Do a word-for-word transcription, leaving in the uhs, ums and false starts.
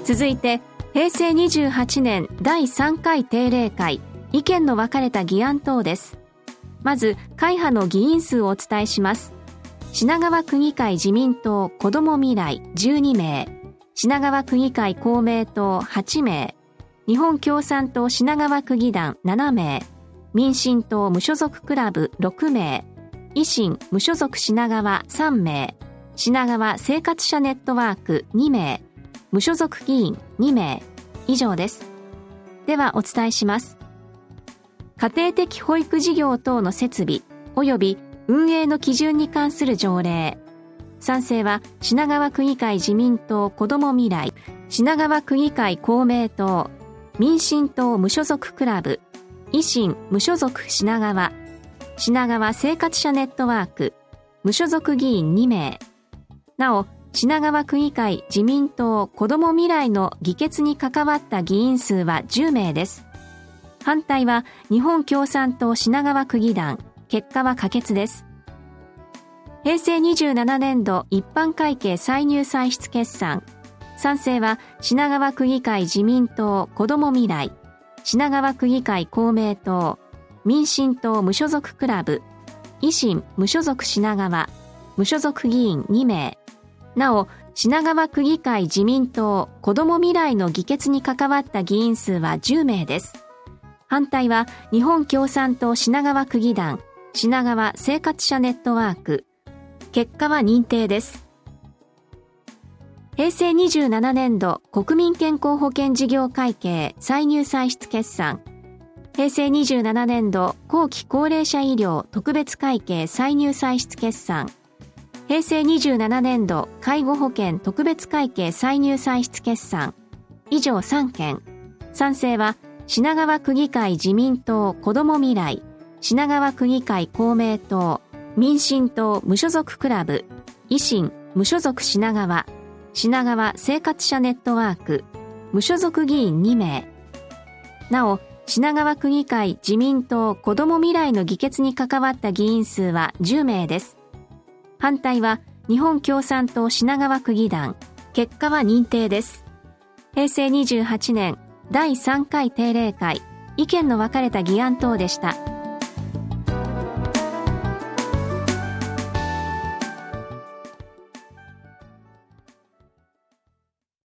続いてへいせいにじゅうはちねんだいさんかい定例会、意見の分かれた議案等です。まず会派の議員数をお伝えします。品川区議会自民党子ども未来じゅうにめい、品川区議会公明党はちめい、日本共産党品川区議団ななめい、民進党無所属クラブろくめい、維新無所属品川さんめい、品川生活者ネットワークにめい、無所属議員にめい、以上です。ではお伝えします。家庭的保育事業等の設備及び運営の基準に関する条例。賛成は品川区議会自民党子ども未来、品川区議会公明党、民進党無所属クラブ、維新無所属品川、品川生活者ネットワーク、無所属議員にめい。なお、品川区議会自民党子ども未来の議決に関わった議員数はじゅうめいです。反対は日本共産党品川区議団、結果は可決です。へいせいにじゅうななねんど一般会計歳入歳出決算。賛成は品川区議会自民党子ども未来、品川区議会公明党、民進党無所属クラブ、維新無所属品川、無所属議員にめい。なお、品川区議会自民党子ども未来の議決に関わった議員数はじゅうめいです。反対は日本共産党品川区議団、品川生活者ネットワーク。結果は認定です。へいせいにじゅうななねんど国民健康保険事業会計歳入歳出決算。へいせいにじゅうななねんど後期高齢者医療特別会計歳入歳出決算。へいせいにじゅうななねんど介護保険特別会計歳入歳出決算。以上さんけん。賛成は品川区議会自民党子ども未来、品川区議会公明党、民進党無所属クラブ、維新無所属品川、品川生活者ネットワーク、無所属議員にめい。なお、品川区議会自民党子ども未来の議決に関わった議員数はじゅうめいです。反対は日本共産党品川区議団、結果は認定です。へいせいにじゅうはちねんだいさんかい定例会、意見の分かれた議案等でした。